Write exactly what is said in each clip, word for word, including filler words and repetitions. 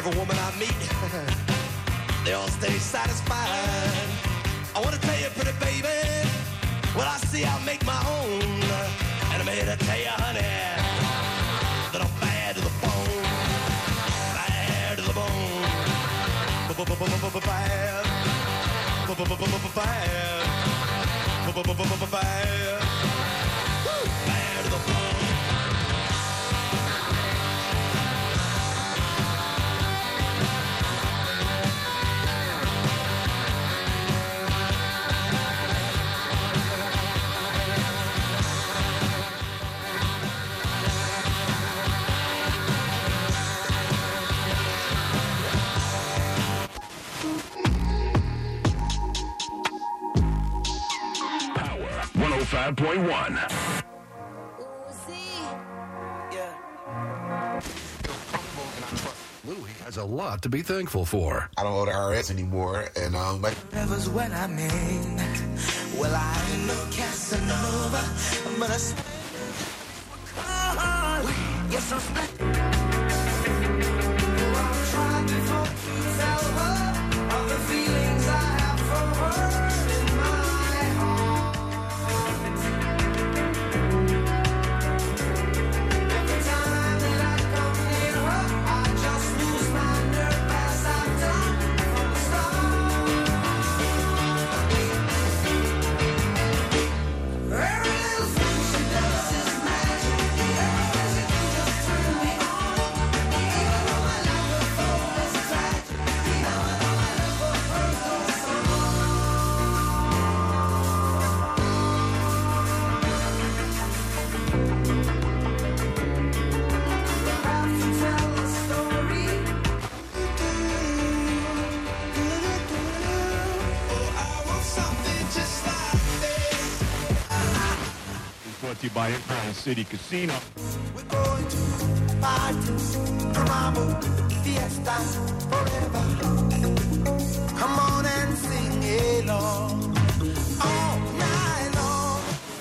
every woman I meet, they all stay satisfied. I want to tell you, pretty baby, what I see I make my own. And I'm here to tell you, honey, that I'm bad to the bone. Bad to the bone. Bad. Bad. Bad. Bad to the bone. one oh five point one. Louis has a lot to be thankful for. I don't owe the I R S anymore, and um, like that was what I mean. Well, I ain't no Casanova, but I swear, yes, I'm stuck. I've tried before to tell her all the feelings I have for her in my heart. Every time that I come near her, I just lose my nerve as I've done from the start. Every little thing she does is magic. Everything she do just turn me on. Even though my life before was tragic, even though my love for her goes on. I have to tell a story. Oh, I want something just like this. Brought to you by Empire City Casino. We're going to party, mambo, fiesta, forever. Come on and sing along all night long.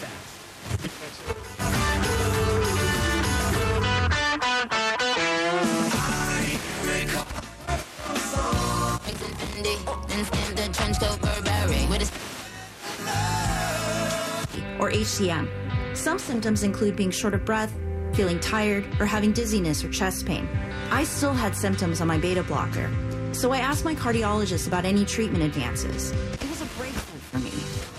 Or H C M. Some symptoms include being short of breath, feeling tired, or having dizziness or chest pain. I still had symptoms on my beta blocker, so I asked my cardiologist about any treatment advances. It was a breakthrough for me.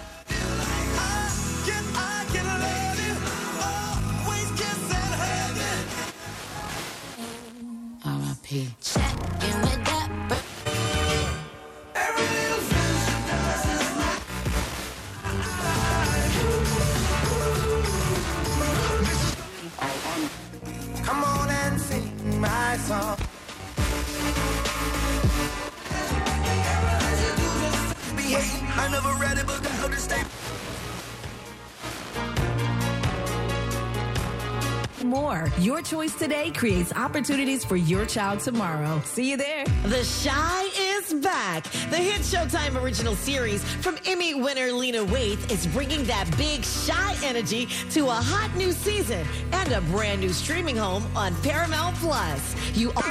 R I P Check in with that. Every little thing she does is like. Come on and sing my song. I never read it, but the understand. More. Your choice today creates opportunities for your child tomorrow. See you there. The Chi is back. The hit Showtime original series from Emmy winner Lena Waithe is bringing that big Chi energy to a hot new season and a brand new streaming home on Paramount Plus. You are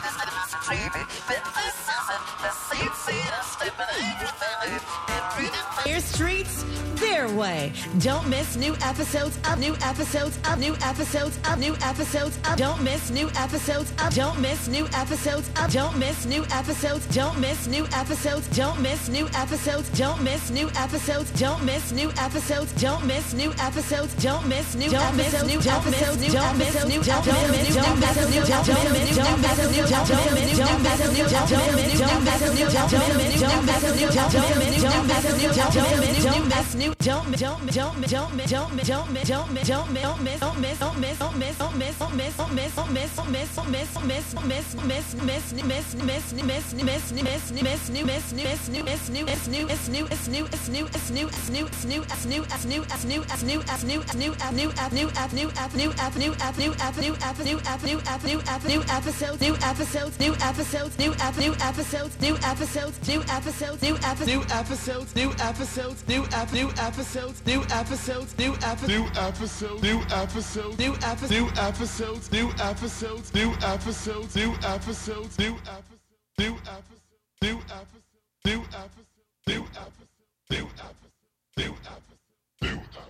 their streets, their way. Don't miss new episodes of new episodes of new episodes of new episodes of don't miss new episodes of don't miss new episodes of don't miss new episodes don't miss new episodes don't miss new episodes don't miss new episodes don't miss new episodes don't miss new episodes don't miss new episodes new episodes don't miss new don't miss don't miss new don't miss don't miss new don't miss don't miss new don't miss don't miss new don't miss don't miss new don't miss don't miss new don't miss don't miss new don't miss don't miss don't miss don't miss don't miss don't miss don't miss don't miss don't miss don't miss don't miss don't miss don't miss don't miss don't miss don't miss don't miss don't miss don't miss miss miss miss miss miss miss miss miss miss new miss new miss new miss new miss new miss new miss new miss new miss new miss new miss new as new as new as new as new as new as new as new as new as new as new as new as new as new as new as new as new as new episodes new episodes new episodes new new episodes new episodes new episodes new episodes new episodes new episodes new episodes new episodes, new episodes, new episodes, new episodes, new episodes, new episodes, new episodes, new episodes, new episodes, new episodes, new episodes, new episodes, new episodes, new episodes, new episodes, new episodes, new episodes.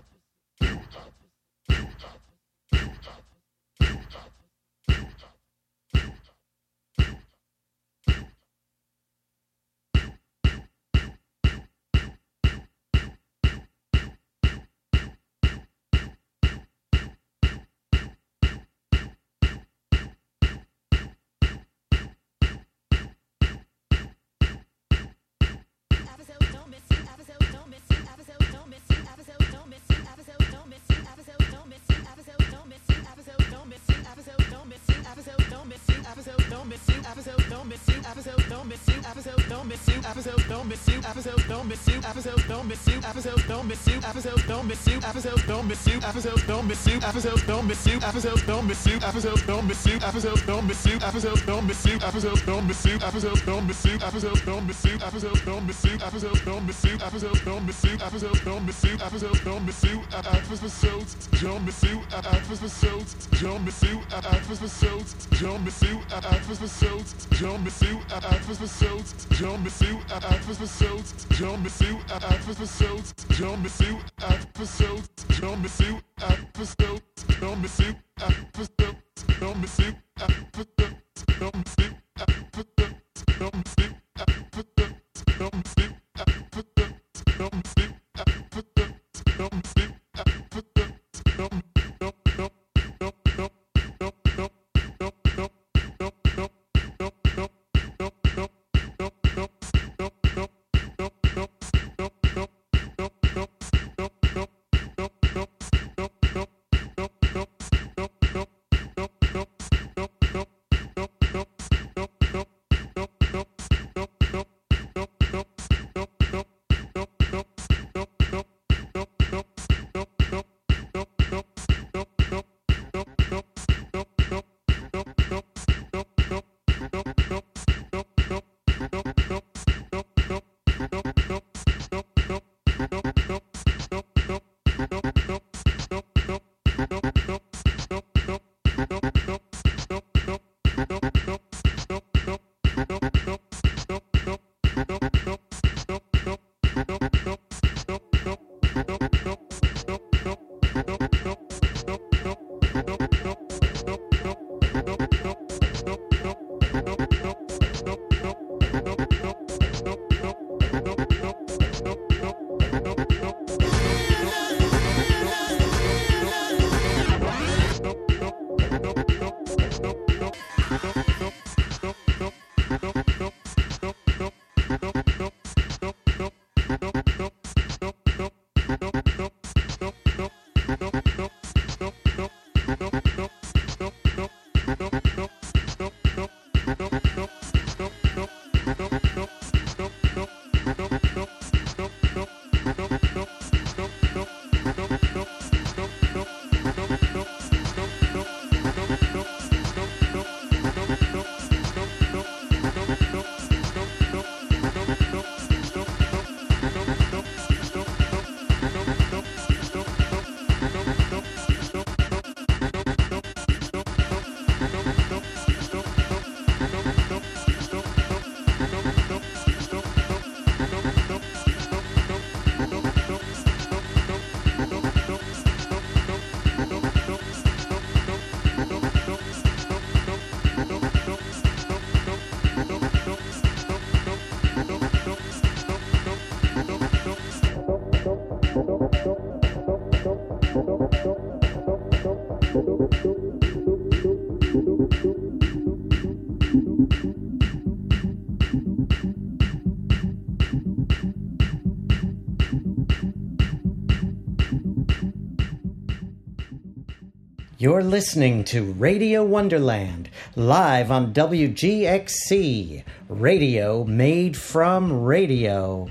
You're listening to Radio Wonderland, live on W G X C, radio made from radio.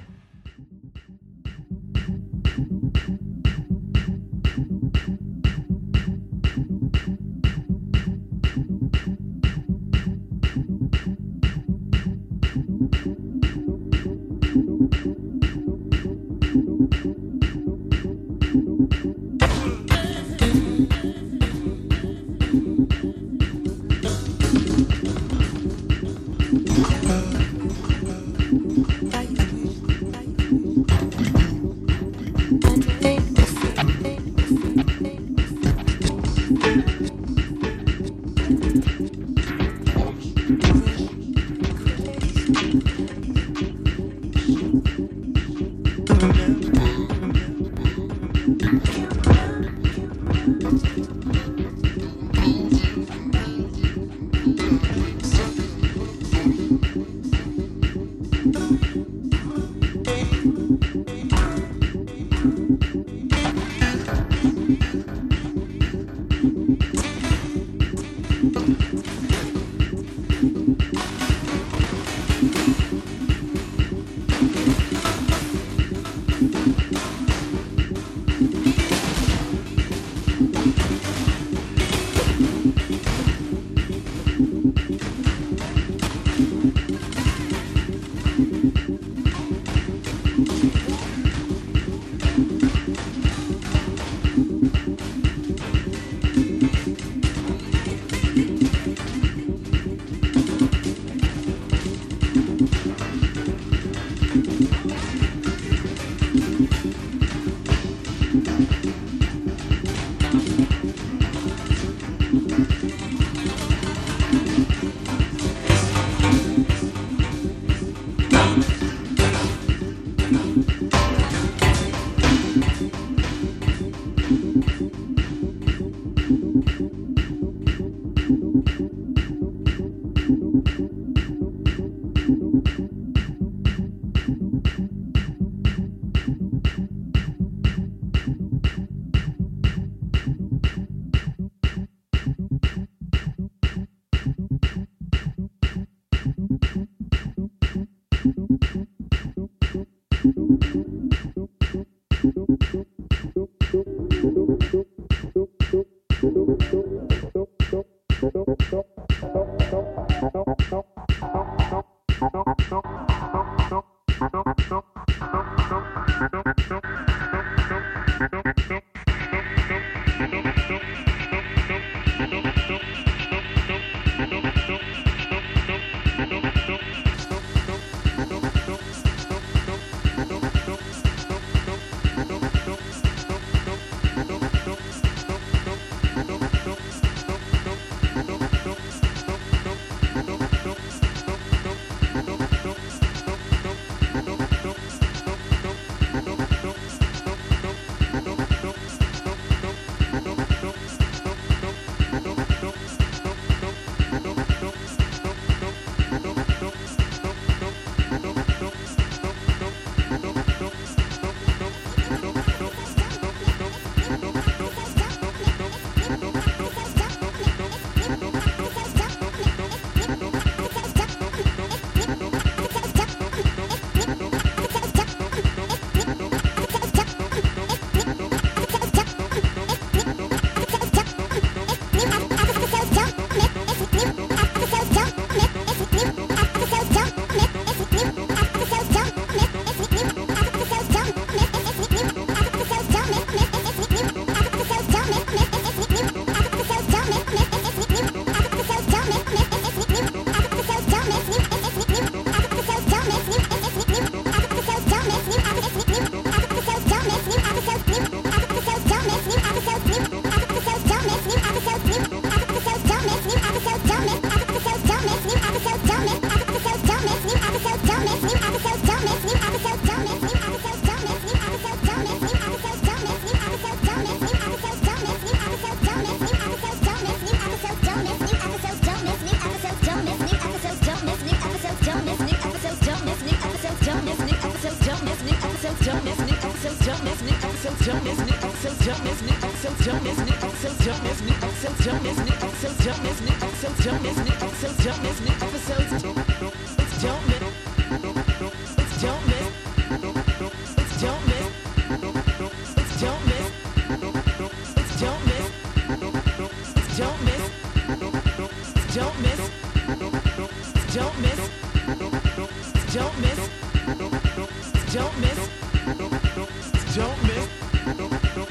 Don't miss. Don't miss.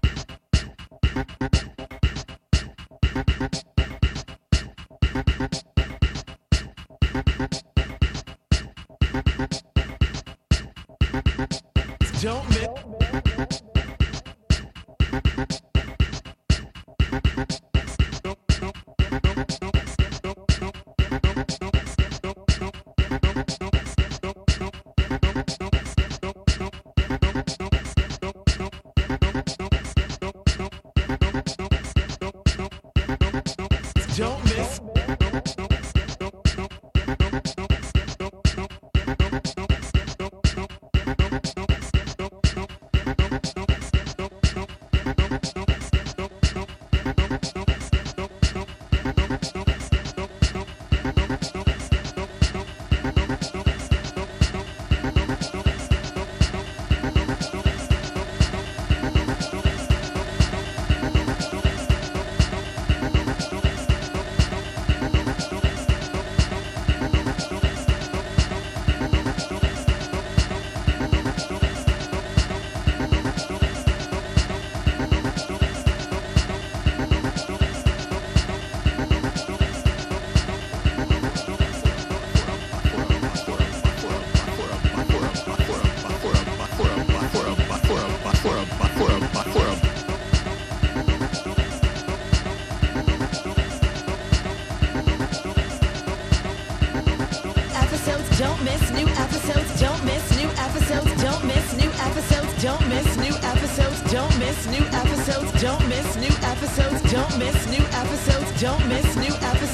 Don't miss new episodes. Don't miss new episodes. Don't miss new episodes. Don't miss new episodes. Don't miss new episodes. Don't miss new episodes. Don't miss new episodes. Don't miss new episodes.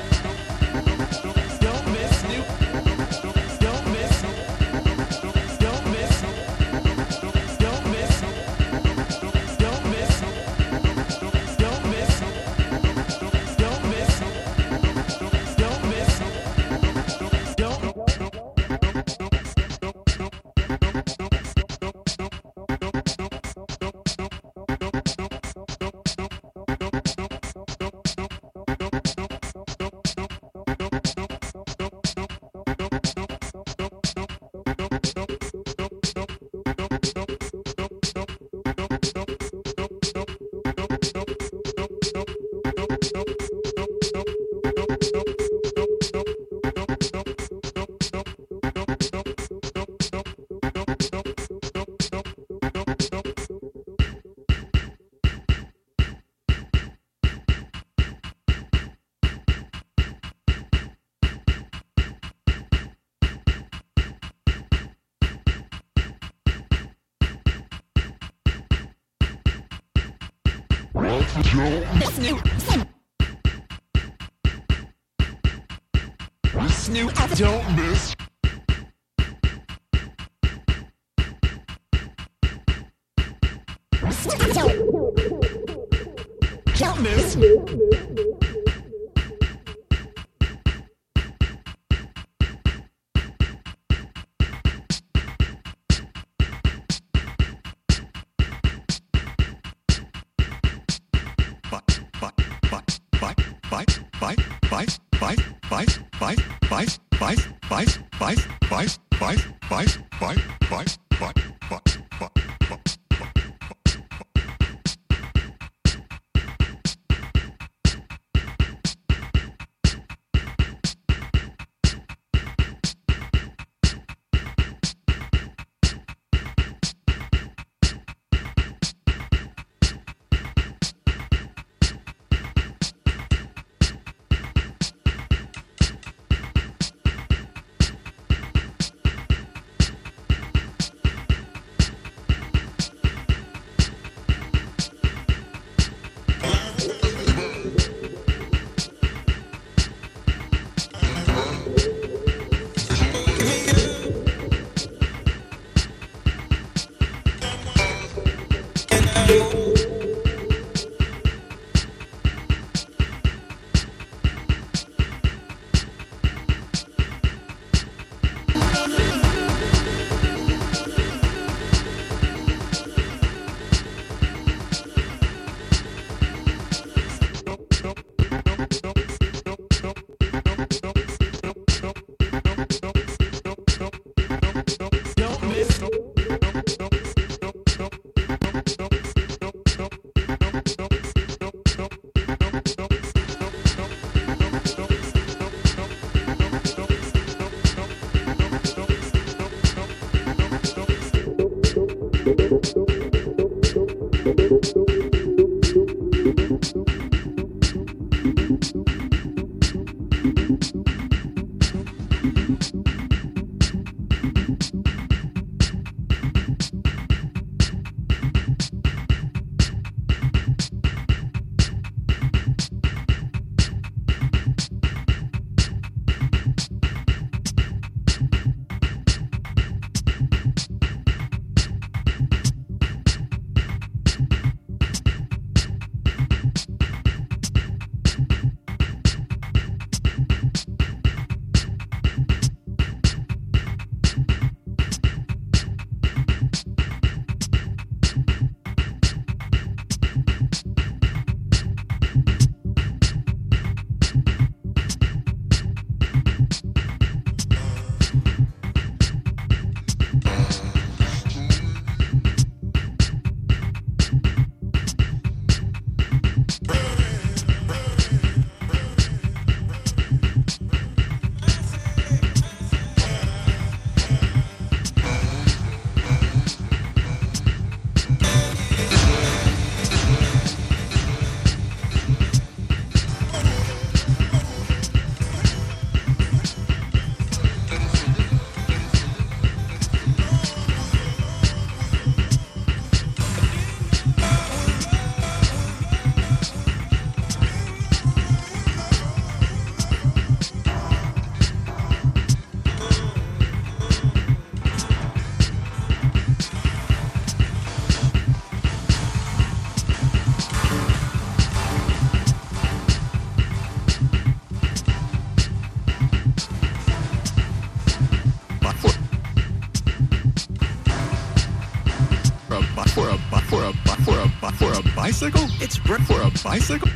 Don't miss new. Don't miss. Don't miss. Don't miss. Don't miss. Don't miss. Don't miss. Don't miss. It's new. It's new. Don't miss. Don't miss. bicycle? It's br- For a bicycle?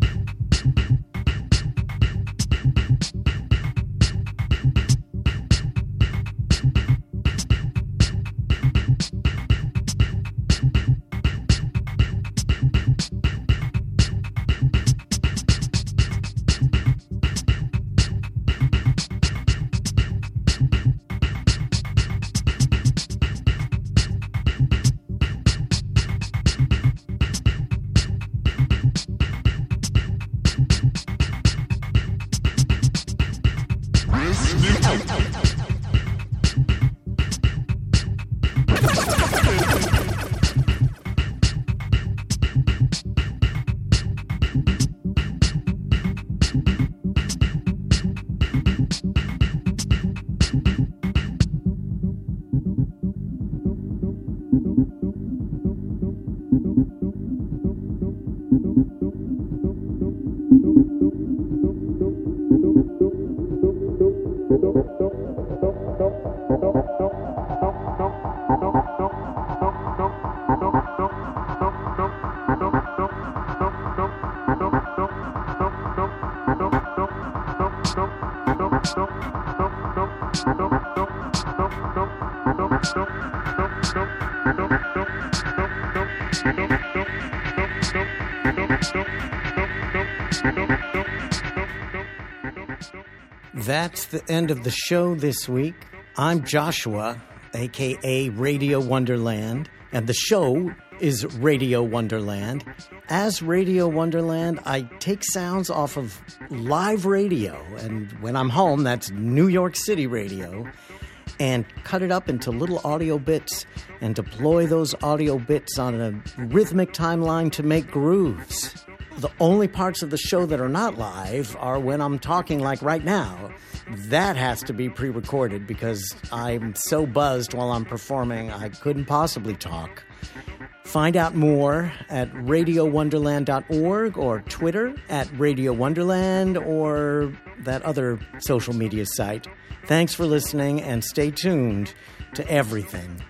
That's the end of the show this week. I'm Joshua, a k a. Radio Wonderland, and the show is Radio Wonderland. As Radio Wonderland, I take sounds off of live radio, and when I'm home, that's New York City radio, and cut it up into little audio bits and deploy those audio bits on a rhythmic timeline to make grooves. The only parts of the show that are not live are when I'm talking like right now. That has to be pre-recorded because I'm so buzzed while I'm performing I couldn't possibly talk. Find out more at radio wonderland dot org or Twitter at Radio Wonderland or that other social media site. Thanks for listening and stay tuned to everything.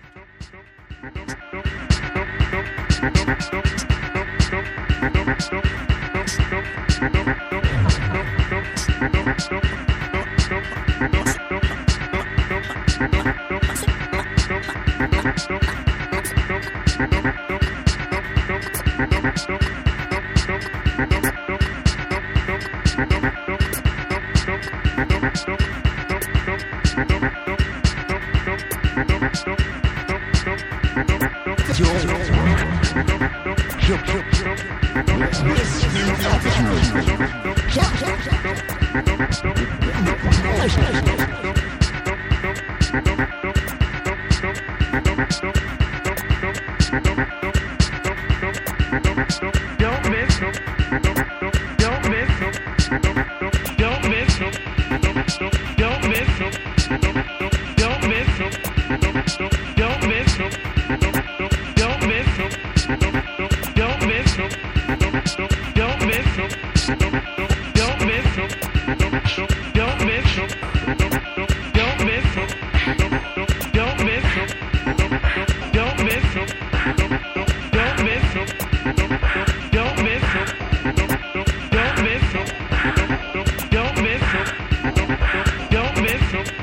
Don't miss.